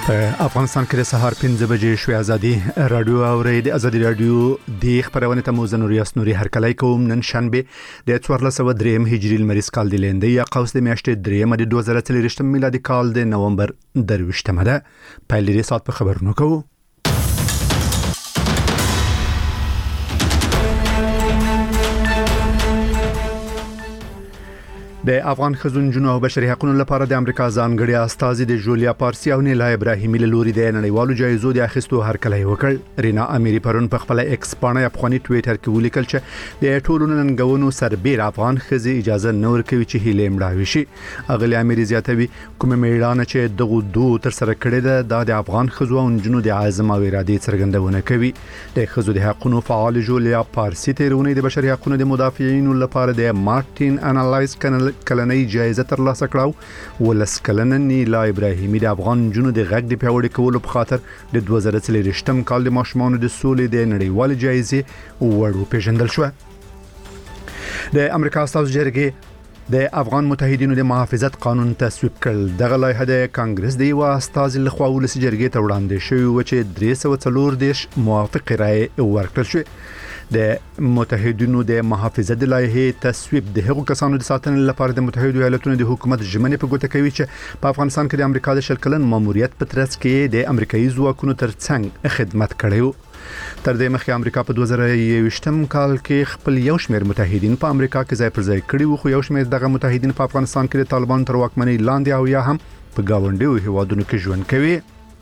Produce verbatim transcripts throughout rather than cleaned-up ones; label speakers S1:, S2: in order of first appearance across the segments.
S1: افغانستان کې د سهار پنځه بجې شوې ازادي رادیو اوري د ازادي رادیو د خبرونه ته موزه نوریاس نوري هرکلای کوم نن شنبه د څوارلس سوه دریم هجری لمریز کال د لیندې یا قوس د میاشتې دریم د دوه زره څلور میلادي کال د نومبر درویشتمه ده په لري سات په خبرونو کوو. د افغان خزونجونو او بشري حقوقو لپاره د امریکا ځانګړي استازي د جولیا پارسي او نیلا ابراهیمي له لوري د نړیوالو جایزو د اخیستو هرکلی وکړ. رینا اميري پرون په خپل ایکس باندې افغاني ټوئیټر کې ولیکل چې د ټولو ننګونو سربېر افغان خزي اجازه نه ورکوي چې هیله مړاوي شي. اغلی اميري زیاتوي کومه میړانه چې دغه دوه تر سره کړي ده د افغان خزو او جنونو د عزم او ارادې څرګندونه کوي. د خزو د حقوقو فعال جولیا پارسي تیرونه د بشري حقوقو د مدافعین لپاره د مارټین انالایز کنل کلنۍ جایزه ترلاسه کړه. ولس کلنه نیلا ابراهیمي د افغان جنونو د غږ د پیوړې کولو په خاطر د دوه زره څلور کال د ماشومانو د سولې د نړیوال جایزې وړو پیژندل شو. د امریکا استازو جرګې د افغان متحدینو د محافظت قانون تصویب کړ. دغه لایحه د کانګرس د یو استاذ لخوا ولسی جرګې ته وړاندې شوی و چې درې سوه څلور دیش موافق رائے ورکړل شو. د متحدینو د محافظت د لایحې تصویب د هغو کسانو د ساتنې لپاره د متحده ایالاتونو د حکومت ژمنې په ګوته کوي چې په افغانستان کې د امریکا د شل کلن ماموریت په ترڅ کې د امریکایي ځواکونو ترڅنګ خدمت کړی و. تر دې مخکې امریکا په دوه زره یوویشتم کال کې خپل یو شمېر متحدین په امریکا کې ځای پر ځای کړي وو، خو یو شمېر دغه متحدین په افغانستان کې د طالبانو تر واکمنۍ لاندې او یا هم په گاونډیو هیوادونو کې ژوند کوي.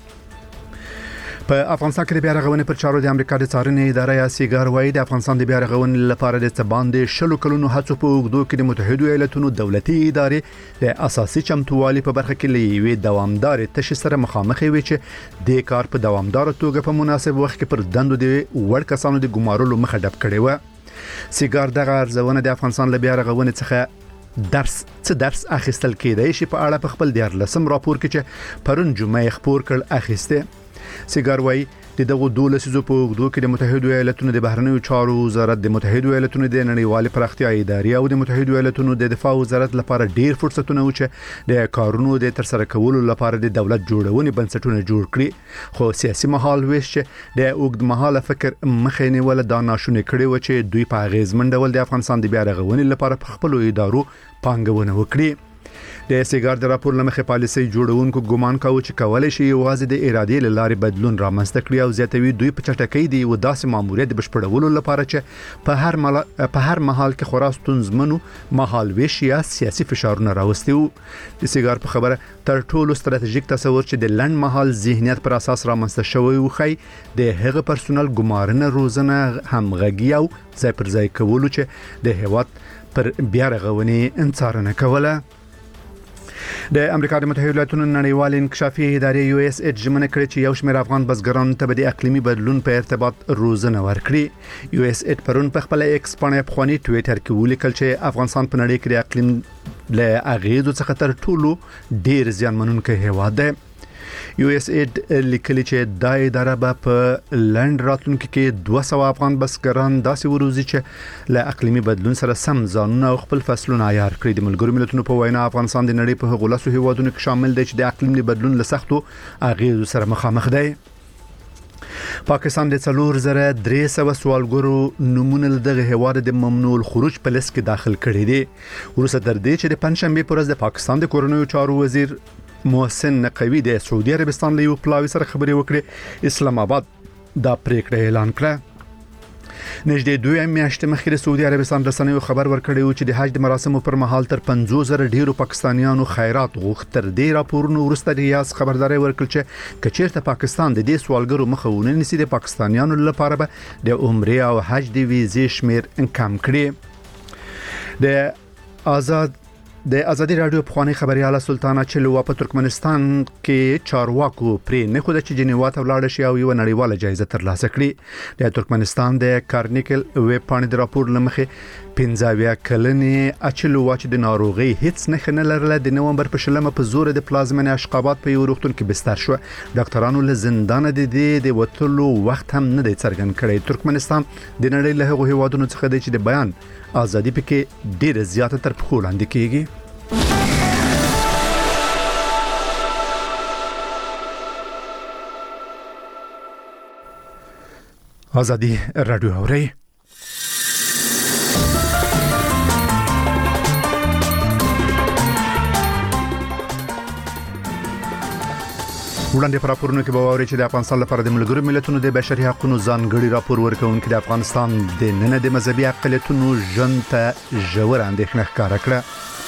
S1: په افغانستان کې د بیا رغونې پر چارو د امریکا د څارنې اداره یا سیګار وايي د افغانستان د بیا رغونې لپاره د باندې شلو کلونو هڅو په اوږدو کې د متحده ایالاتونو دولتي ادارې د اساسي چمتووالي په برخه کې لوي دوامدار تشې سره مخامخ وي چې د کار په دوامدار توګه په مناسب وخت کې پر دندو د وړ کسانو د ګمارلو مخه ډب کړي و. سیګار دغه ارزونه د افغانستان له بیا رغونې څخه درس څه درس اخیستل کېدای شي په اړه په خپل دیارلسم راپور کې چې پرون جمعه خبر کړ اخیسته. سیګار وايي د دغه دولسیزو په اوږدو کې د متحده ایالاتونو د بهرنیو چارو وزارت، د متحده ایالاتونو د نړیوال پراختیا ادارې او د متحده ایالاتونو د دفاع وزارت لپاره ډیر فرصتونه و چې د کارونو د ترسره کولو لپاره د دولت جوړونې بنسټونه جوړ کړي، خو سیاسي محال ویش چې د اوږد مهاله فکر مخې نیول دا ناشونې کړي و چې دوی په اغیزمن ډول د افغانستان د بیا رغونې لپاره په خپل ادارو پانګونه وکړي. د سیګار د راپور لمخې پالیسي جوړونکو ګومان کاوه چې کولای شي یوازې د ارادې لارې بدلون رامنځته کړي او زیاتوي دوی په چټکۍ دی و داسې ماموریت بشپړولو لپاره چې په هر مل... په هر محل کې خورا ستونزمنو محال ویش یا سیاسي فشارونه راوستي وو. د سیګار په خبره تر ټولو ستراتیژیک تصور چې د لنډ مهال ذهنیت پر اساس رامنځته شوی و خی د هغه پرسونل ګمارنه روزنه همغږي او ځای پر ځای کولو چې د هیواد پر بیا رغونې انڅارنه کوله. د امریکا د متحده ایالاتونو نړیوال انکشافي ادارې یو اس ایډ ژمنه کړې چې یو شمېر افغان بزګرانو ته د اقلیمي بدلون په ارتباط روزنه ورکړي. یو اس ایډ پرون په خپل ایکس باندې افغاني ټوئیټر کې ولیکل چې افغانستان په نړۍ کې د اقلیم له اغیزو څخه تر ټولو ډیر زیانمنونکی هیواد دی. یو اس ایډ لیکلي چې دا اداره به په لند راتلونکو کې دوه سوه افغان بزګران داسې وروزي چې له اقلیمي بدلون سره سم ځانونه او خپل فصلونه عیار کړي. د ملګرو ملتونو په وینا افغانستان د نړۍ په هغو لسو هیوادونو کې شامل دی چې د اقلیم بدلون له سختو اغیزو سره مخامخ دی. پاکستان د څلور زره درې سوه سوالګرو نمونه له دغه هیواد د ممنوع الخروج په لیست کې داخل کړي دي. وروسته تر دې چې د پنځشنبه پر ورځ د پاکستان د کورنیو چارو وزیر محسن نقوی د سعودي عربستان له یو پلاوي سره خبرې وکړې. اسلام آباد دا پریکړه اعلان کړه. نږدې دوه میاشتې مخکې د سعودي عربستان رسنیو خبر ورکړی و چې د حج د مراسمو پر مهال تر پنځوس زره ډیرو پاکستانیانو خیرات غوښت. تر دې راپورونو وروسته ریاض خبرداري ورکړه چې کچېرته پاکستان د دې سوالګرو مخه ونه نیسي د پاکستانیانو لپاره به د عمره او حج د ویزې شمیر کم کړي. د آزاد د ازادي رادیو پخوانی خبرياله سلطانه چلوا په ترکمنستان کې چارواکو پرې نه خو د جنیوا ته ولاړ شي او یو نړیواله جایزه ترلاسه کړي. د ترکمنستان د کارنیکل ویب پاڼې د راپور لمخې پنځاویا کلنې اچلوا چې د ناروغي هیڅ نه نه لرله د نومبر په شلمه په زور د پلازمن اشقابات په یو روغتون کې بستر شو. ډاکټرانو له زندان د دې د وټلو وخت هم نه دی څرګند کړی. ترکمنستان د نړۍ له هغو هیوادونو څخه دی چې د بیان ازادي پکې ډیره زیاته تر پخو لاندې کیږي. ازادي رادیو اوري وړاندې پر راپورونو کې به واوري چې د افغانستان لپاره د ملګرو ملتونو د بشري حقوقو ځانګړي راپور ورکونکي د افغانستان د نن د مذهبي اقلیتونو ژوند ته ژور اندېښنه ښکاره کړه.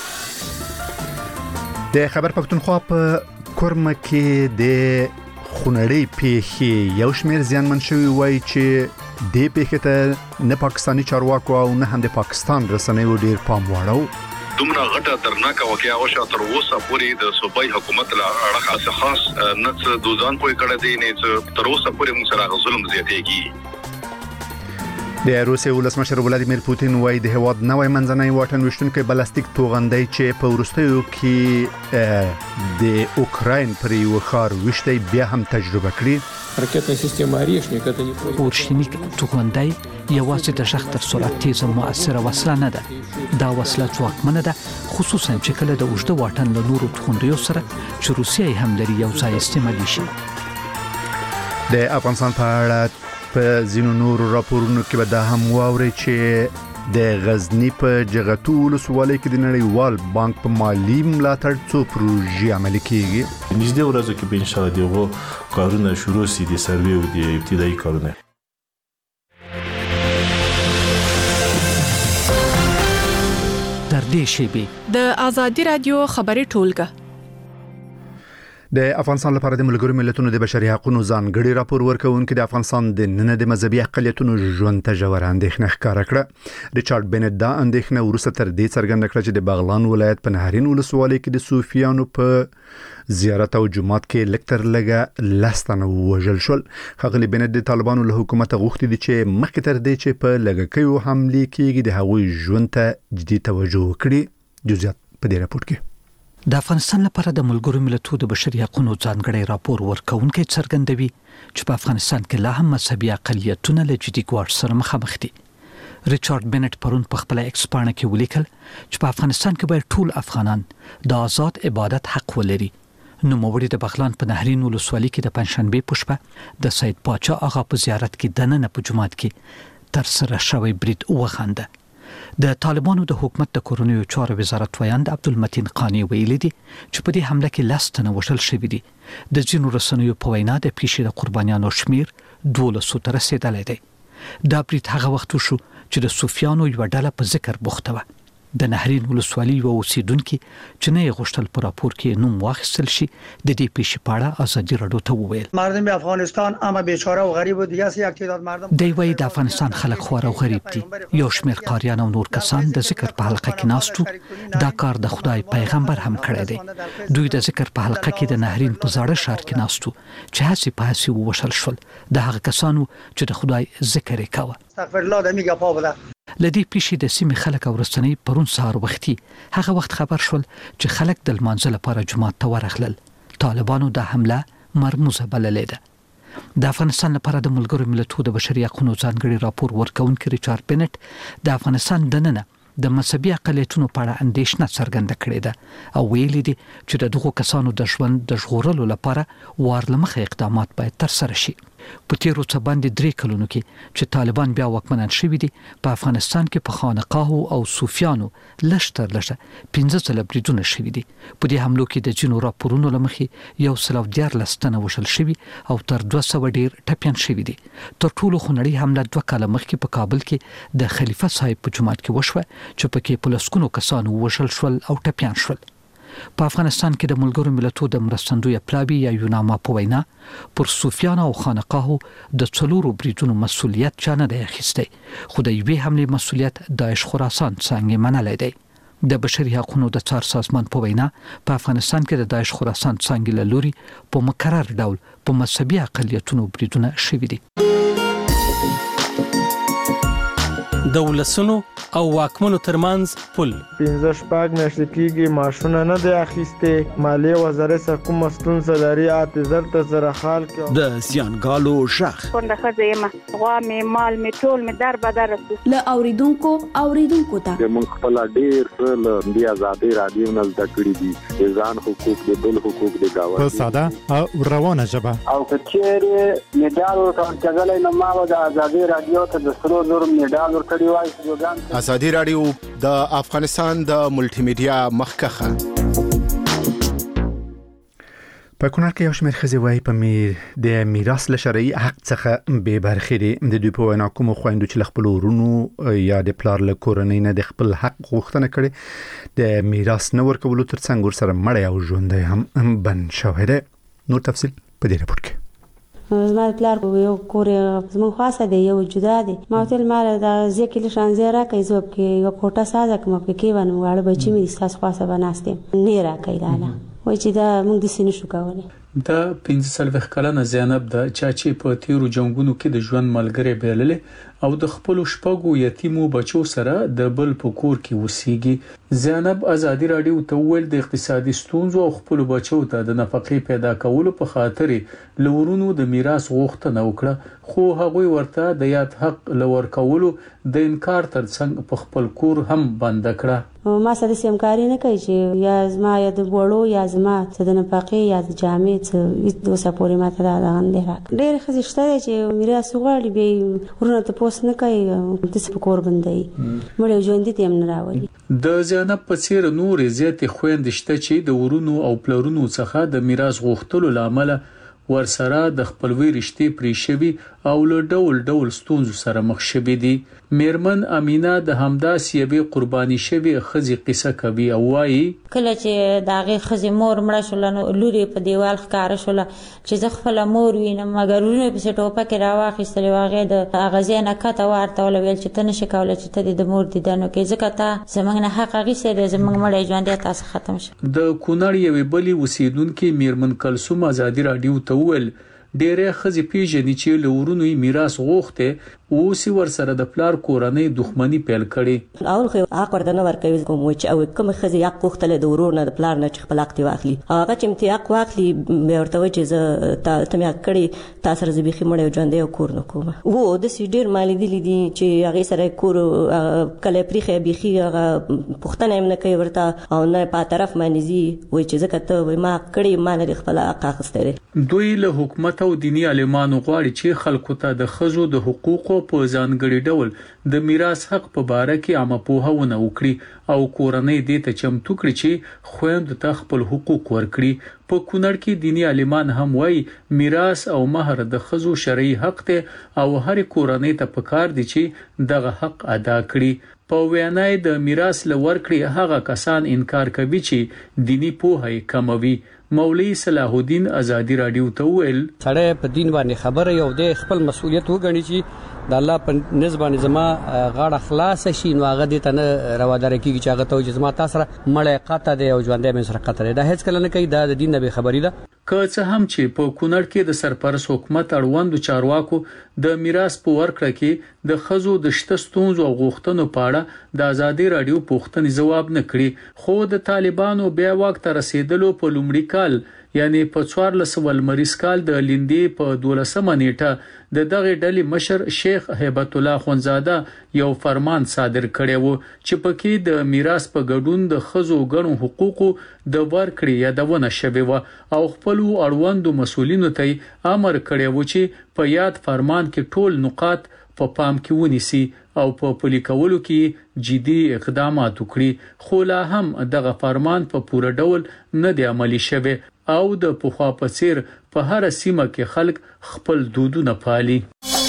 S1: د خبر پښتونخوا په کورمه کې د خونړۍ پیښې یو شمېر زیانمن شوي وایي چې د پیښې ته نه پاکستاني چارواکو او نه هم د پاکستان رسنیو ډیر پام واړو.
S2: دومره غټه درناکه واقعا او شا تر اوسه پورې د صوبایي حکومت له اړخه خاص نه څه دوزان کوي کړه دي نه تر اوسه پورې موږ سره ظلم زیاتېږي.
S1: د روسیې ولسمشر ولادیمیر پوتین وایي د هواد نوې منځنۍ واټن وشتونکو بلاستیک توغندۍ چې په وروستیو کې د اوکراین پر یو ښار وشتي بیا هم تجربه کړې.
S3: رакетная система Орешник это не
S4: اورشنیک توغندۍ یوازې د شخص تر سرعت تیز او مؤثره وسله نه ده. دا وسله ځواکمنه ده، خصوصا چې کله د اوږده واټن له نورو توغندیو سره چې روسیه هم لري یو ځای استعمالي شي.
S1: د افغانستان په اړه په ځینو نورو راپورونو کې به دا هم واوري چې د غزنی په جغتو ولسوالۍ کې د نړیوال بانک په مالی ملاتړ څو پروژې عملي کیږي.
S5: نږدې ورځو کې به ان شاء الله دغه کارونه شروع شي، د سروې او د ابتدایي کارونه.
S4: در دې شیبه
S6: د ازادي رادیو خبري ټولګه
S1: د افغانستان لپاره د ملګرو ملتونو د بشري حقوقو ځانګړي راپور ورکونکي د افغانستان د نن د مذهبي اقلیتونو ژوند ته ژور اندېښنه ښکاره کړه. ریچارډ بنت دا اندېښنه وروسته تر دې څرګنده کړه چې د بغلان ولایت په نهرین ولسوالۍ کې د صوفیانو په زیارت او جماعت کې لکتر لګه لستنه وژل شول. ښاغلي بنت د طالبانو له حکومت غوښتي دي چې مخکې تر دې چې په لګکیو حمله کېږي د هغوی ژوند ته جدي توجه وکړي. جزئیات په دې راپور کې.
S4: د افغانستان لپاره د ملګرو ملتونو د بشري حقوقو ځانګړي راپور ورکونکي څرګندوي چې په افغانستان کې لا هم مذهبي اقلیتونه له جدي ګواښ سره مخامخ دي. ریچارډ بنت پرون په خپل ایکس پاڼه کې ولیکل چې په افغانستان کې باید ټول افغانان د آزاد عبادت حق ولري. نو موړي د بغلان په نهرین ولسوالۍ کې د پنځشنبه په شپه د سید پاچا آغا په زیارت کې دننه په جماعت کې تر سره شوی برید وغنده. د طالبانو د حکومت د کورونیو چارو وزارت ویاند عبدالمتین قانی ویلي دي چې په دې حمله کې لستنه وشل شوې دي. د جنو رسنیو په وینا د پیښې د قربانیانو شمیر دولسو ته رسیدلی دی. دا برید هغه وخت شو چې د صوفیانو یو ډله په ذکر بوخته و. د نهرین ولسوالۍ و اوسیدونکو چې نه غوښتل په راپور کې نوم واخیستل شي د دې پیښې په اړه ازادي رادیو ته وویل
S7: مردم افغانستان اما بیچاره او غریب و دیگه است. یک تعداد مردم
S4: دی وای د افغانستان خلک خور او غریب دي. یو شمېر قاریان او نور کسان د ذکر په حلقه کې ناستو. دا کار د خدای پیغمبر هم کړی دی. دوی د ذکر په حلقه کې د نهرین په زاړه ښار کې ناستو چې هڅې په هڅې ووشل شول. د هغه کسانو چې د خدای ذکر یې کاوه.
S7: استغفر الله د میګه پاو ده.
S4: لدی پیښې د سیمې خلک او رسنۍ پرون سهار وختي هغه وخت خبر شول چې خلک د لمانځه لپاره جماعت ته ورغلل. طالبانو د حمله مرموزه بللې ده. د افغانستان لپاره د ملګرو ملتونو د بشري حقوقو ځانګړي راپور ورکونکي ریچارډ بنت د افغانستان دننه د مذهبي اقلیتونو په اړه اندېښنه څرګنده کړې ده او ویلي دي چې د دغو کسانو د ژوند د ژغورلو لپاره وارلمخه اقدامات باید ترسره شي. په تیرو څه باندې درې کلونو کې چې طالبان بیا واکمنان شوي دي په افغانستان کې په خانقاهو او صوفیانو لشتر لشه پنځه ځله بریدونه شوي دي. په دې حملو کې د جنو راپورونو لمخې یو سل او دیارلس تنه وشل شوي او تر دوه سوه ډیر ټپیان شوي دي. تر ټولو خونړۍ حمله دوه کاله مخکې په کابل کې د خلیفه صاحب په جماعت کې وشوه چې پکې په لسګونو کسانو وشل شول او ټپیان شول. په افغانستان کې د ملګرو ملتونو د مرستندوی پلاوی یا یوناما په وینا پر صوفیانو او خانقاهو د څلورو بریدونو مسولیت چا نه دی اخیستی، خو د یوې حملې مسولیت داعش خراسان څنګه منلی دی. د بشري حقوقو د څار سازمان په وینا په افغانستان کې د داعش خراسان څنګه له لوري په مکرر ډول په مذهبي اقلیتونو بریدونه شوي دي.
S8: د ولسونو او واکمنو ترمنځ پل.
S9: پنځه شپږ میاشتې کېږي ماشونه نه دی اخیستې. مالیې وزارت څخه کومه ستونزه لري اته زر ته زره خال کې.
S10: د زیانګالو شخ
S11: کونډه ښځه یم، غوا مې مال مې ټول مې در بدر رسو.
S12: له اوریدونکو اوریدونکو ته
S13: موږ خپل ډېر څه له دې آزادۍ رادیو نه زده کړي دي، د ځان حقوق د بل حقوق د گاونډي
S14: په ساده او روانه ژبه.
S15: او کچېرې میډال ورکول کېدلی نو ما به د آزادۍ رادیو ته د سرو زرو میډال ورکړی وای.
S16: آزادۍ رادیو د افغانستان د ملټي میډیا مخکخه.
S1: په کونړ کې یو شمېر ښځې وایي په میر د میراث له شرعي حق څخه بې برخې دي. د دوی په وینا کومو خویندو چې له خپلو ورونو یا د پلار له کورنۍ نه د خپل حق غوښتنه کړې، د میراث نه ورکولو ترڅنګ ورسره مړی او ژوندی هم بند شوی دی. نور تفصیل په دې راپور کې.
S17: زما پلار یو کور زموږ خاصه دی، یو جدا دی. ما ته مال د ځکه له شان زیرا کوي زوب کې یو کوټه ساده کوم په کې ونه واړه بچی مې تاسو خاصه بناسته نه را کوي لاله وای چې دا موږ د سینې شو کولای.
S18: دا پنځه سلويخ کلنه زینب د چاچی په تیرو جنگونو کې د ژوند ملګری بیللې او د خپل شپږو یتیمو بچو سره د بل په کور کې وسیږي. زینب آزادۍ رادیو ته ویل د اقتصادي ستونزو او خپل بچو ته د نفقې پیدا کولو په خاطر لورونو د میراث غوښتنه وکړه، خو هغه ورته د یاد حق لور کولو د انکار ترڅنګ په خپل کور هم بند کړه.
S17: ما سره سیمکاری نه کوي چې یا زما یا د وړو یا زما څه د نفقې یا د جامې څه د وسپورې ماته دا غندې راک. ډېر خزې شته چې میراث غواړي به ورونه ته پوس نه کوي د څه کور بندي مړ ژوند دي هم نه راوړي.
S18: د زینب په څیر نور زیاتې خويندې شته چې د ورونو او پلرونو څخه د میراث غوښتلو لامل ورسره د خپلوي رشتې پرې شوي او له ډول ډول ستونزو سره مخ شوي دي. میرمن امینا د همداسې یوې قرباني شوي ښځې قصه کوي او وایي
S19: کله چې د هغې ښځې مور مړه شوله نو لور یې په دیوال ښکاره شوله چې زه خپله مور وینم، مګر ورونه یې پسې ټوپکې راواخیستلې و، هغې د هغه ځای نه کته وارتوله، ویل چې ته نشې کولی چې ته دې د مور دیدن وکړې ځکه تا زموږ نه حق اخیستی دی، زموږ مړی ژوندی تاسو ختم شه. د
S18: کونړ یوې بلې اوسېدونکې میرمن کلثوم آزادۍ راډیو ته وویل ډېرې ښځې پیژني چې له ورونو یې میراث غوښتی، اوس یې ورسره د پلار کورنۍ دښمني پیل کړې.
S20: اول خو حق ورته نه ورکوي کوم چې او کوم ښځې حق غوښتلی د ورور نه د پلار نه چې خپل حق دې واخلي، هغه چې مې حق واخلي بیا ورته وایي چې زه ته مې حق کړې تا سره زه بیخي مړی او ژوندی او کور نه کوم. هو داسې ډېر ما لیدلي دي چې هغې سره کور کله یې پرېښی بیخي هغه پوښتنه یې نه کوي ورته او نه په طرف باندې ځي، وایي چې ځکه ته ما حق کړې ما نه دې خپل حق اخیستی دی.
S18: دوی له حکومت او دیني عالمانو غواړي چې خلکو ته د ښځو د حقوقو په ځانګړي ډول د میراث حق په باره کې عامه پوهاونه وکړي او کورنۍ دې ته چمتو کړي چې خویندو ته خپل حقوق ورکړي. په کونړ کې دیني عالمان هم وایي میراث او مهر د ښځو شرعي حق دی او هر کورنۍ ته پکار دي چې دغه حق ادا کړي. په وینا د میراث لور کړي هغه کسان انکار کوي چې دینی پوهه کموي. مولوی صلاح الدین آزادۍ راډیو ته ویل
S21: سړی په دین باندې خبره یو د خپل مسؤلیت وګڼي چې د الله په نسبت زما غاړه خلاص شي، نو هغه دې ته نه روادار کیږي چې هغه ته چې زما تاسو سره مړی قطع دی او ژوندی مې سره قطع دی. دا هیڅ کله نه کوي، دا د دین نه بې خبري ده.
S18: که څه هم چې په کونړ کې د سرپرست حکومت اړوندو چارواکو د میراث په ورکړه کې د ښځو د شته ستونزو او غوښتنو په اړه د آزادۍ راډیو پوښتنې ځواب نه کړي، خو د طالبانو بیا واک ته رسیدلو په لومړي کال یعنی په څوارلس سوه لمریز کال د لیندې په دولسمه نیټه د دغه ډلې مشر شیخ هیبت الله خونزاده یو فرمان صادر کړی و چې پکې د میراث په ګډون د ښځو ګڼو حقوقو د ورکړې یادونه شوې و او خپل اړوندو مسؤلینو ته امر کړی و چې په یاد فرمان کې ټول نقاط په پام کې ونیسي او په پلي کولو کې جدي اقدامات وکړي. خو لا هم دغه فرمان په پوره ډول نه دی عملي شوی او د پخوا په څیر په هر سیمه کې خلک خپل دودونه پالي.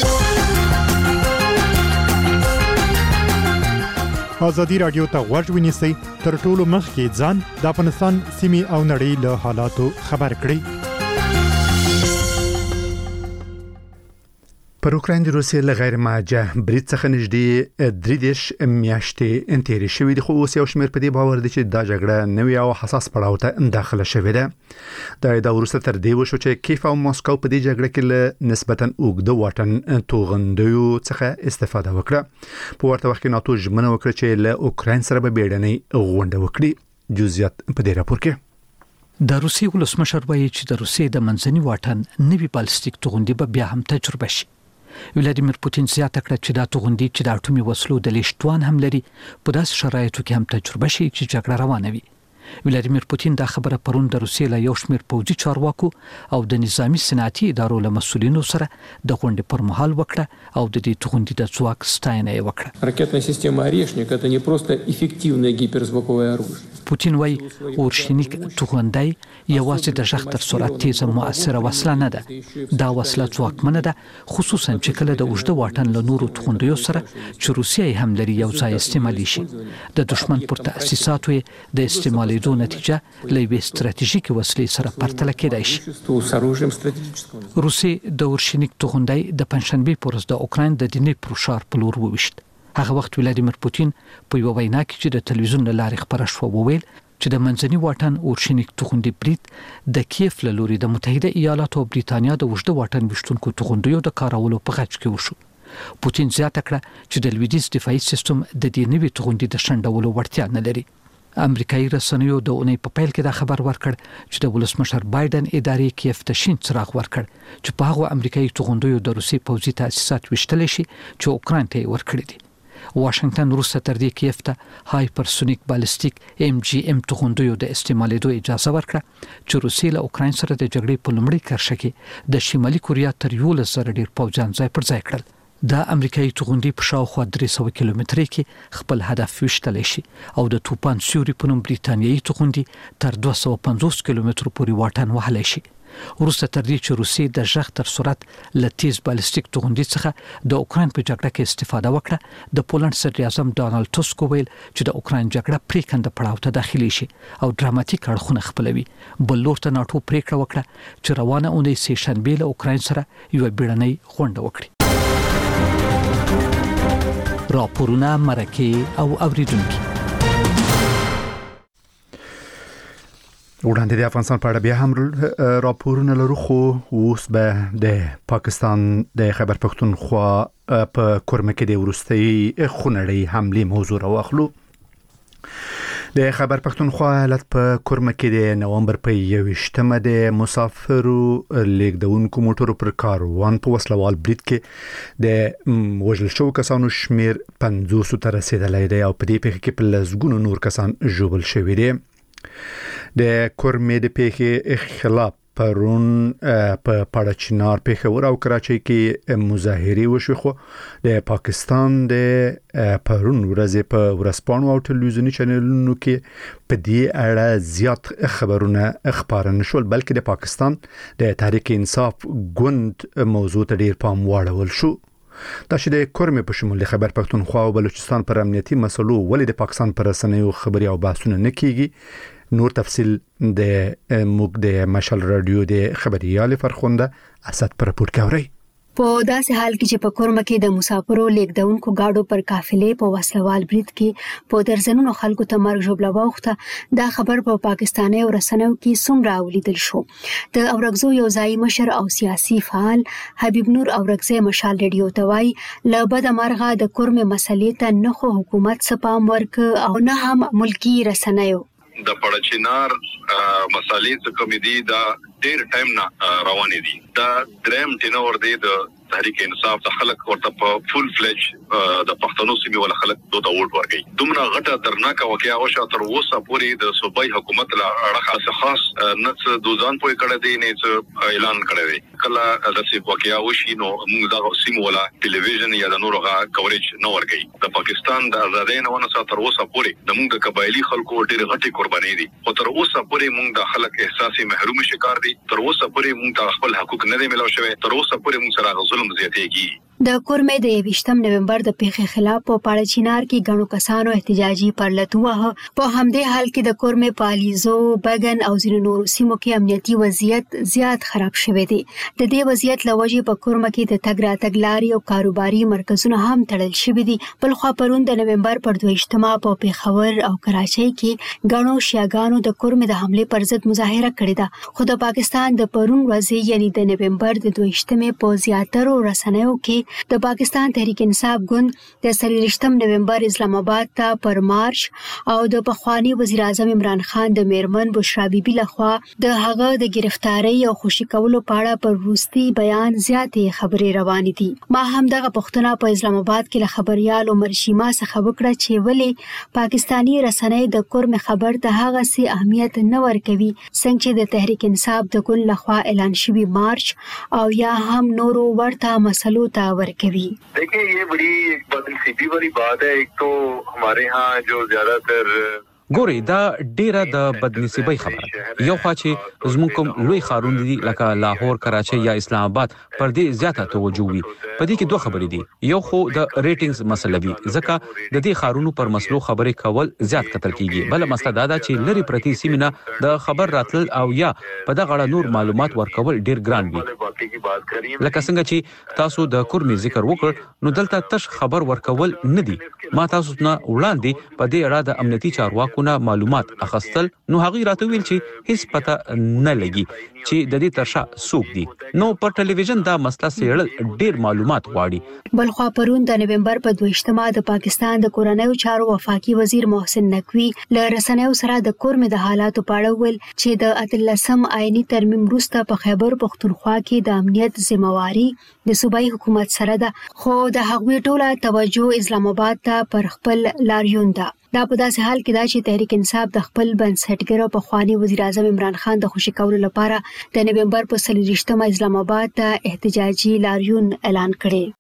S14: آزادۍ راډیو ته غوږ ونیسئ، تر ټولو مخکې ځان د افغانستان سیمې او نړۍ له حالاتو خبر کړئ.
S1: پر اوکراین د روسیې له غیر معجه برید څخه نږدې درې دېرش میاشتې تېرې شوې دي، خو اوس یو شمېر په دې باور دي چې دا جګړه نوې او حساس پړاو ته داخله شوې ده. دا د وروسته تر دې وشو چې کیف او مسکو په دې جګړه کې له نسبتاً اوږده واټن توغندیو څخه استفاده وکړه. په ورته وخت کې ناتو ژمنه وکړه چې له اوکراین سره به بیړنۍ غونډه وکړي. جزئیات په دې راپور کې.
S4: د روسیې ولسمشر وایي چې د روسیې د منځني واټن نوي بالستیک توغندي به بیا هم تجربه شي. ولادیمیر پوتین زیاته کړه چې دا توغندي چې د اټومي وسلو د لیشتوان هم لري په داسې شرایطو کې هم تجربه شي چې جګړه روانه وي. ولادیمیر پوتین دا خبره پرون د روسیې له یو شمېر پوځي چارواکو او د نظامی صنعتي ادارو له مسؤلینو سره د غونډې پر مهال وکړه او د دې توغندي د ځواک ستاینه یې وکړه.
S3: Ракетная система «Орешник» — это не просто эффективное гиперзвуковое оружие.
S4: پوتین وایي اورشنیک توغندی یوازې د ژغ تر سرعت تیزه مؤثره وسله نه ده. دا وسله ځواکمنه ده، خصوصا چې کله د اوږده واټن له نورو توغندیو سره چې روسیه هم لري یو ځای استعمالي شي. د دشمن پر تاسیساتو د استعمالېدو نتیجه له یوې ستراتیژیکې وسلې سره پرتله کېدای شي. روسیې د اورشنیک توغندی د پنجشنبې پر ورځ د اوکراین د دنیپرو ښار په لور وویشت. هغه وخت ولادیمیر پوتین په یو وینا کې چې د تلویزیون له لارې خبره شوه وویل چې د منځني واټن اورشنیک توغندي برید د کیف له لوري د متحده ایالاتو او بریتانیا د اوږده واټن ویشتونکو توغندیو د کارولو په غچ کې وشو. پوتین زیاته کړه چې د لویدیځ دفاعي سیستم د دې نوي توغندي د شنډولو وړتیا نه لري. امریکایي رسنیو د اونۍ په پیل کې دا خبر ورکړ چې د ولسمشر بایدن ادارې کیف ته شین څراغ ورکړ چې په هغه امریکایي توغندیو د روسي پوځي تاسیسات وشتل شي چې اوکراین ته ورکړي دي. واشنگټن روسه تر دې کیف ته هایپرسونیک بالستیک ام جی ام توغندیو د استعمالېدو اجازه ورکړه چې روسیې له اوکراین سره د جګړې په لومړۍ کرښه کې د شمالي کوریا تر یولس زره ډېر پوځیان ځای پر ځای کړل. دا امریکایي توغندي په شاوخوا درې سوه کیلومترۍ کې خپل هدف وشتلی شي او د توپان سیوري په نوم بریتانیایي توغندي تر دوه سوه پنځوس کیلومترو پورې واټن وهلی شي. وروسته تر دې چې روسیې د ژغ تر سرعت له تیز بالستیک توغندي څخه د اوکراین په جګړه کې استفاده وکړه، د پولند صدر اعظم ډانلډ ټسک وویل چې د اوکراین جګړه پریکنده پړاو ته داخلي شي او ډراماتیک اړخونه خپلوي. بل لور ته ناټو پریکړه وکړه چې روانه اونۍ سې شنبې له اوکراین سره یوه بیړنۍ غونډه وکړي. راپورونه، مرکې او اوریدونکي.
S1: وړاندې د افغانستان په اړه بیا هم راپورونه لرو، خو اوس به د پاکستان د خیبر پښتونخوا په کورمه کې د وروستۍ خونړۍ حملې موضوع راواخلو. د خیبر پښتونخوا ایالت په کورمه کې د نومبر په یوویشتمه د مسافرو لیږدونکو موټرو پر کاروان په وسلوال برید کې د وژل شوو کسانو شمیر پنځوسو ته رسیدلی دی او په دې پیښه کې په لسګونو نور کسان ژوبل شوي دي. د کورمې د پیښې خلاف پرون په پاړچینار پیښور او کراچۍ کې مظاهرې وشوې، خو د پاکستان د پرون ورځې په ورځپاڼو او ټلویزیوني چینلونو کې په دې اړه زیات خبرونه خپاره نشول، بلکې د پاکستان د تحریک انصاف ګوند موضوع ته ډیر پام واړول شو. دا چې د کورمې په شمول د خیبر پښتونخوا او بلوچستان پر امنیتي مسلو ولې د پاکستان پر رسنیو خبري او بحثونه نه کیږي، نور تفصیل د موږ د مشال رادیو د خبريال فرخنده اسد پر راپور کوي.
S10: په داسې حال کې چې په کورمه کې د مسافرو لیږدونکو گاډو پر قافلې په وسلوال برید کې په درزنونو خلکو ته مرګ ژوبله واوښته، دا خبر په پاکستاني او رسنیو کې څومره اوریدل شو. د اورګزو یو ځای مشر او سیاسي فعال حبیب نور اورګزی مشال رادیو ته وایي له بده مرغه د کورمې مسلې ته نه خو حکومت سپام ورک او نه هم ملکی رسنیو.
S2: د پړچینار مسالې څخه مې دي دا ډېر ټایم نه روانې دي. دا دریم ټینور دی د تحریک انصاف د خلک ورته په فول فلج د پښتنو سیمې ول خلک دوته ووټ ورکړي. دومره غټه درناکه واقعیا او شاته تر اوسه پورې د صوبایي حکومت لا اړه خاص نه دوزان پوي کړه دي نه اعلان کړی دی. کله د سی واقعیا وشي نو موږ دا سیمه ولا ټلویزیون یا د نورو کوریج نه ورکړي. د پاکستان د آزادۍ نه ونه تر اوسه پورې د موږ قبایلی خلکو ډېر غټي قرباني دي، او تر اوسه پورې موږ د خلک احساسي محروم شکار دي. تر اوسه پورې موږ خپل حقوق نه دي ملو شوی. تر اوسه پورې موږ سره ظلم زیاتېږي.
S10: د کورمې د یویشتم نومبر د پیښې خلاف په پاړه چینار کې غنو کسانو احتجاجي پرلتوه. په همدې حال کې د کورمې پالیزو بګن او ځینو نورو سیمو کې امنیتي وضعیت زیات خراب شوی دی. د دې وضعیت لوجې په کورمه کې د تګ راتګ لارې او کاروباري مرکزونه هم تړل شوي دي. بل خو پرون د نومبر پر دویشتمه په پیښور او کراچۍ کې غنو شیعاګانو د کورمې د حمله پر ضد مظاهره کړې ده. خو د پاکستان د پرون ورځې یعنی د نومبر د دویشتمې په زیاترو رسنیو کې د پاکستان تحریک انصاف ګوند د څلوېښتم نومبر اسلام آباد ته پر مارش او د پخوانی وزیر اعظم عمران خان د میرمن بشرا بیبي لخوا د هغه د گرفتاری او خوشی کولو په اړه پر وروستي بیان زیاتې خبرې روانې دي. ما هم دغه پښتنه په اسلام آباد کې له خبريال عمر شیما څخه وکړه چې ولې پاکستانی رسنۍ د کورم خبر ته هغه سي اهمیت نه ورکوي څنګه چې د تحریک انصاف د ګوند لخوا اعلان شوی مارچ او یا هم نورو ورته مسلو ته ورکوي.
S2: देखिए ये बड़ी एक बदनसीबी वाली बात है. एक तो हमारे यहाँ जो ज्यादातर
S5: ګوري دا ډیره د بدنصیبی خبره یو خوا چې زموږ کوم لوی خارون دي لکه لاهور کراچۍ یا اسلام آباد پر دې زیاته توجه وي. په دې کې دوه خبرې دي. یو خو د ریټینګز مسله وي ځکه د دې خارونو پر مسلو خبرې کول زیات کتل کیږي. بل مسله دا ده چې لری پرتی سیمینه د خبر راتل او یا په دغه اړه نور معلومات ورکول ډیر ګران وي. لکه څنګه چې تاسو د کورمې ذکر وکړ نو دلته تش خبر ورکول نه دي. ما تاسو نه وړاندې په دې اړه د امنیتي چارواکو معلومات اخستل نو هغه راته ویل چې هیڅ پته نه لګي چې د دې ترشا څوک دي. نو پر ټلویزیون دا مسله سیړل ډیر معلومات غواړي.
S10: بل خو پرون د نومبر په دویشتمه د پاکستان د کورنیو چارو وفاقي وزیر محسن نقوی له رسنیو سره د کورمې د حالاتو په اړه ویل چې د اتلسم آئینی ترمیم وروسته په خیبر پختونخوا کې د امنیت ذمہواری د صوبایي حکومت سره ده. خو د هغوی ټوله توجه اسلام آباد ته پر خپل لاریون ده. دا په داسې حال کې دا چې تحریک انصاف د خپل بنسټګر په خواني وزیر اعظم عمران خان د خوشی کولو لپاره د نومبر په څلوېښتمه اسلام آباد ته احتجاجي لاریون اعلان کړی.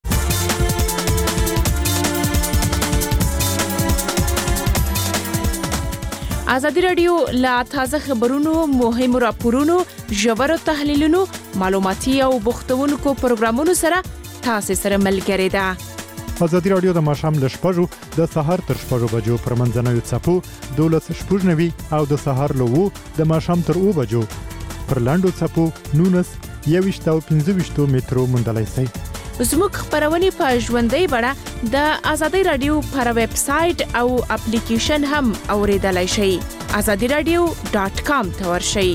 S6: ازادي رادیو لا تازه خبرونو مهم راپورونو ژور تحلیلونو معلوماتي او بوختونکو پروګرامونو سره تاسو سره ملګری ده.
S14: ازادي رادیو د ماښام له شپږو د سهار تر شپږو بجو پر منځنوي څپو دولس شپږ نوي او د سهار له وو د ماښام تر اوه بجو پر لاندو څپو نونس یويشت او پنځه ویشت مترو موندلای شئ.
S6: زموږ خبرونه په ژوندۍ بڼه د ازادي رادیو پر ویب سټ او اپلیکیشن هم اوریدلای شئ. ازادي رادیو ډاٹ کام ته ورشئ.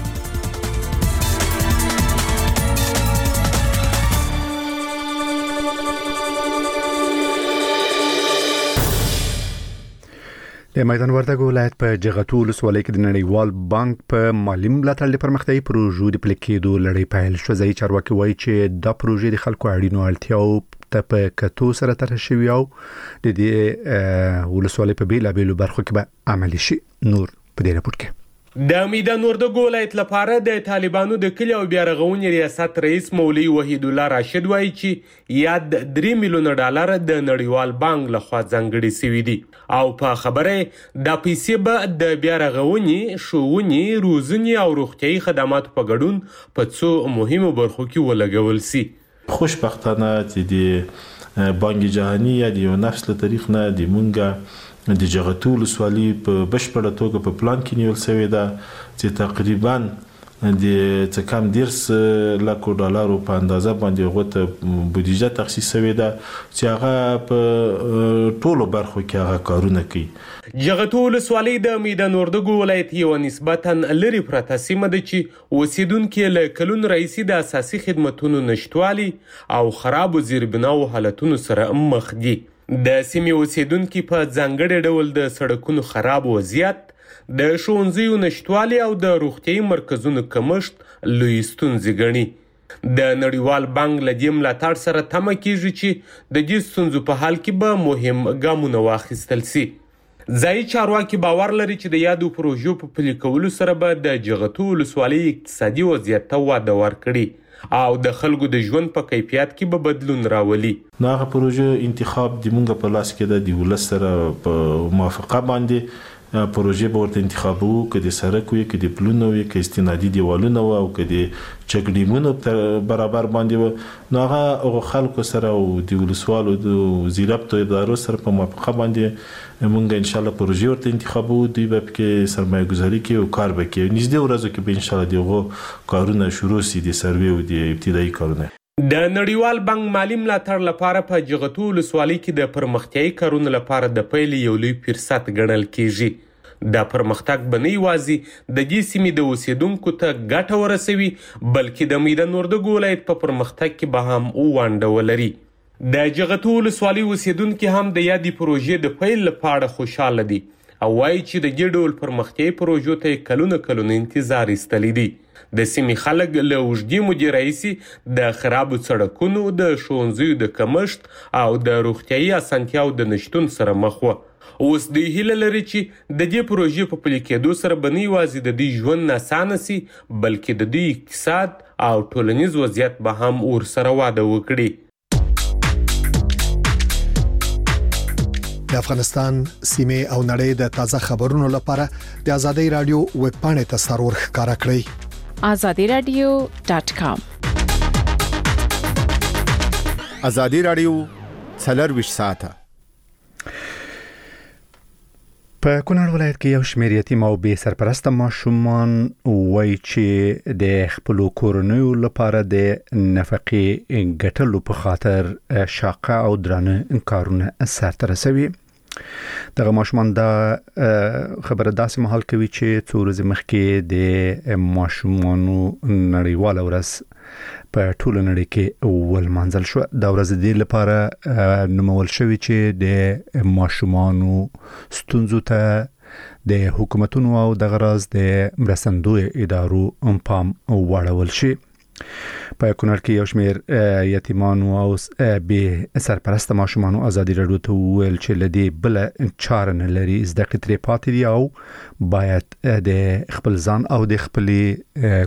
S1: د میدان وردګ ولایت په جغتو ولسوالۍ کې د نړیوال بانک په مالی ملاتړ د پرمختیايي پروژو د پلي کېدو لړۍ پیل شو. ځایي چارواکي وایي چې دا پروژې د خلکو اړینو اړتیاو ته په کتو سره طرح شوي او د دې ولسوالۍ په بیلابېلو برخو کې به عملي شي. نور په دې راپور کې
S22: د میدان وردګ ولایت لپاره د طالبانو د کلی او بیارغونې ریاست رئیس مولوی وحید الله راشد وایي چې یاد درې میلیونه ډالر د نړیوال بانک لخوا ځانګړي شوي دي او په خبره د پیسې به د بیارغونې ښوونې روزنې او روغتیايي خدماتو په ګډون په څو مهمو برخو کې ولګول شي.
S23: خوشبختانه چې د بانک جهانی یا د یو نفس له طریق نه د مونږه د جغتو ولسوالۍ په بشپړه توګه په پلان کې نیول شوی ده چې تقریبا د څه کم دیرس لکو ډالرو په اندازه باندې غوته بودیجه تخصیص شوی ده چې هغه په ټولو برخو کې هغه کارونه کوي.
S22: جغتو ولسوالۍ د میدان وردګ ولایت یو نسبتا لري پرته سیمه ده چې اوسیدونکو له کلون رئیسي د اساسي خدماتونو نشټوالي او خراب زیربناو حالتونو سره مخ دي. د سیمې اوسیدونکو په ځانګړي ډول د سړکونو خراب وضعیت، د ښوونځیو نشټوالي او د روغتیايي مرکزونو کمښت لوی ستونزې ګڼي. د نړیوال بانک له دې ملاتړ سره تمه کیږي چې د دې ستونزو په حل کې به مهم ګامونه واخیستل شي. ځایي چارواکي باور لري چې د یادو پروژو په پلي کولو سره به د جغتو ولسوالۍ اقتصادي وضعیت ته وده ورکړي او د خلکو د ژوند په کیفیت کې به بدلون راولي.
S23: نو هغه پروژه انتخاب د مونږ په لاس کې د ولس سره په موافقه باندې پروژې به ورته انتخابو کې د سړک وي کې د پلونو وي کې استنادي دیوالونه او کې د چک ډیمونو برابر باندې نو هغه خلکو سره او د ولسوالو د وزارت ادارو سره په موافقه باندې مونږ ان شاء الله پروژې ورته انتخابو دی به کې سرمایه گذاري کې او کار وکړي نږدې ورځو کې به ان شاء الله دغه کارونه شروع سي د سروې او د ابتدایي کارونه
S22: د نړیوال بانک مالی ملاتړ لپاره په جغتو ولسوالۍ کې د پرمختیايي کارونو لپاره د پیل یو لوی فرصت ګڼل کیږي دا پرمختګ به نه یوازې د دې سیمې د اوسیدونکو ته ګټه ورسوي بلکې د میدان وردګو ولایت په پرمختګ کې به هم ونډه ولري د جغتو ولسوالۍ اوسیدونکو هم د یادې پروژې د پیل لپاره خوشاله دي او وایي چې د دې ډول پرمختیايي پروژو ته کلونه کلونه انتظار ایستلی دي د سیمې خلک له اوږدې مودې راهیسې د خرابو سړکونو د ښوونځیو د کمښت او د روغتیايي اسانتیاو د نشتون سره مخ وو اوس دوی هیله لري چې د دې پروژې په پلي کېدو سره به نه یوازې د دوی ژوند اسانه سي بلکې د دوی اقتصاد او ټولنیز وضعیت به هم ورسره واده وکړي
S7: د افغانستان سیمې او نړۍ د تازه خبرونو لپاره د آزادۍ رادیو ویب پاڼې ته سرور ښکارا کړئ
S6: آزادی رادیو ډاٹ کام
S16: آزادۍ رادیو څلور ساعته
S1: په کونړ ولایت کې یو شمېر یتیم او بې سرپرسته ماشومان وایي چې د خپل کورنیو لپاره د نفقې ګټلو په خاطر شاقه او درانه کارونه سرته رسوي دغه ماشومان دا خبره داسې مهال کوي چې څو ورځې مخکې د ماشومانو نړیواله ورځ په ټول نړۍ کې ولمانځل شو دا ورځ د لپاره نومول شوی چې د ماشومانو ستونزو ته د حکومتونو او د غراز د مرستندوی ادارو پام وړول شي په کونړ کې یو شمېر یتیمانو او بې سرپرسته ماشومانو آزادي رادیو ته وویل چې لدی بل چاره نه لري زده کړې ترې پاتې دي او باید د خپل ځان او د خپلې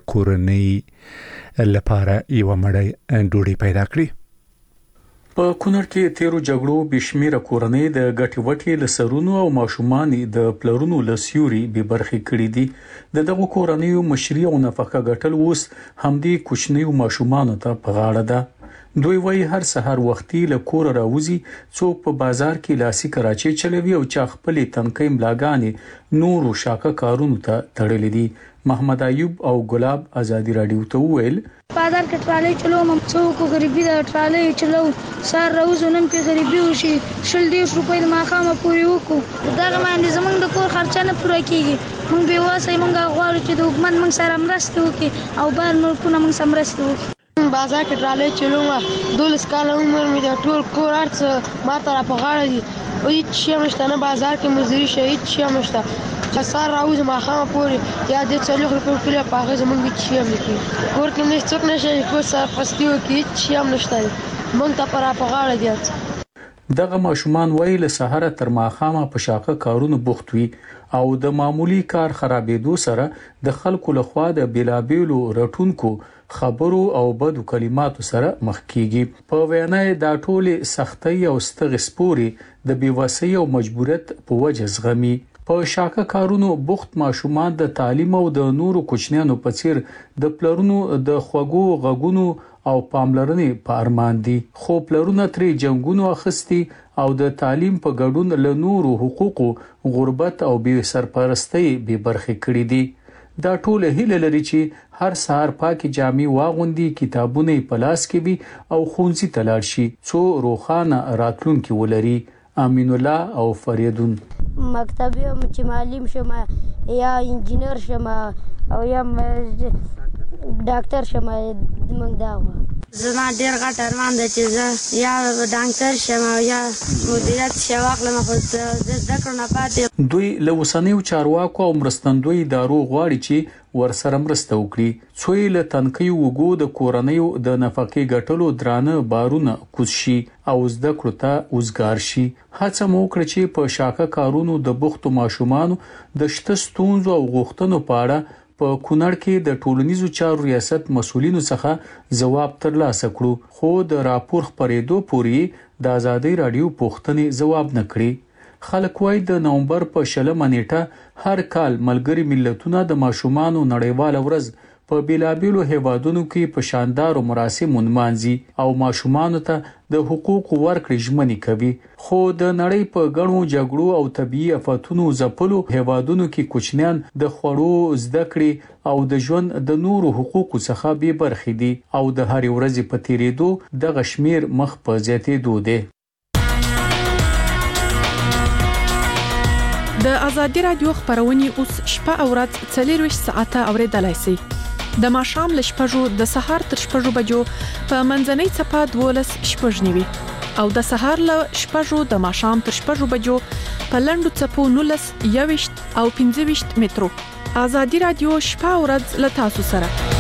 S1: کورنۍ لپاره یو مړی ډوډۍ پیدا کړي
S18: په کونړ کې تیرو جګړو بشمیره کورنۍ د ګټي وټي لسرونو او ماشومان د پلرونو لسيوري به برخه کړې دي د دغه کورنۍ مشري او نفقه ګټل اوس همدي کوچنیو ماشومان ته په غاړه ده دوی وایي هر سحر وختي له کور راوځي څوک په بازار کې لاسي کراچي چلوي او چا خپل تنکي ملاګانې نور او شاکه کارونو ته تړلې دي محمد ایوب او ګلاب آزادی رادیو ته ویل
S8: بازار کې ټرالي چلو مم څوک غریبي د ټرالي چلو سار روزو نن کې غریبي وشي شل دیش روپۍ د ماخامه پوري وکړو دا باندې زمونږ د کور خرچه نه پوره کیږي مونږ به واسه مونږ غواړو چې د حکومت مونږ سره مرسته وکړي او بهر ملکونه مونږ سره مرسته وکړي
S9: بازار کې ټرالي چلو ما دولس کال عمر مې د ټول کور ارڅ ما ته را په غاړه دي او هیڅ شی مشته نه بازار کې مزدوري شهید شي مشته سار راوځي ما خامه پوري یا د څلور روپۍ په پاغه زمونږ هیڅ شی نه کی کور کې نه څوک نشي کو سره فستیو کې هیڅ شی نشته مونږ ته پر په غاړه دي
S18: دغه ماشومان وایي له سحر تر ماخامه په شاقه کارونو بوخت وي او د معمولی کار خرابېدو سره د خلکو لخوا د بلابېلو رټونکو خبرو او بدو کلماتو سره مخ کیږي په وینای دا ټوله سختي او ستغ سپوري د بیوسۍ او مجبوریت په وجه زغمي په شاکه کارونو بوخت ماشومان د تعلیم او د نورو کوچنیانو په څیر د پلرونو د خوګو غغونو او پاملرنې په ارمان دي خو پلرونه ترې جنگونو اخستي او د تعلیم په ګډون له نورو حقوقو غربت او بې سرپرستی به برخه کړې دي دا ټول هیله لري چې هر سهار پاکي جامې واغوندي کتابونه په لاس کې وي او خونځي تلاړ شي څو روخانه راتلونکي ولري امین الله او فریدون
S8: مکتب یم چې معلم شم یا انجینر شم او یا ډاکټر شم موږ دا و زما ډیر غټ ارمان دی چې زه یا ډاکټر شم او یا مدیریت شم واخلم خو زه زده کړم نه پاتې
S18: دوی له وسنیو چارواکو او مرستندوی ادارو غواړي چې ورسره مرسته وکړي څوی له تنکي وګو د کورنیو د نفقې ګټلو درانه بارونه کوز شي او زده کړو ته وزګار شي هڅه مو وکړه چې په شاکه کارونو د بوختو ماشومان د شته ستونزو او غوښتنو په اړه په کونړ کې د ټولنیزو چارو ریاست مسولینو څخه جواب ترلاسه کړو خو د راپور خبرېدو پورې د آزادۍ رادیو پوښتنې جواب نکړي خلک وايي د نومبر په شلمه نیټه هر کال ملګری ملتونه د ماشومان نړیواله ورځ په بیلابیلو هیوادونو کې په شاندارو مراسمو نمانځي او ماشومان ته د حقوقو ورکړې ژمنې کوي. خو د نړۍ په غړو جګړو او طبيعي آفاتونو ځپلو هیوادونو کې کوچنیان د خوړو زده کړې او د ژوند د نورو حقوقو څخه بې برخې دي او د هر ورځې په تیریدو د غشمیر مخ په زیاتېدو دي.
S6: د ازادي رادیو خبرونه اوس شپه او ورځ څلور ساعته اوریدلای شئ. د ماښام ل شپږو د سهار تر شپږو بجو په منځنۍ صفه دولس شپږنیوي او د سهار ل شپږو د ماښام تر شپږو بجو په لندو صفو نولس یويشت او پنځه ویشت مترو. ازادي رادیو شپه او ورځ ل تاسو سره.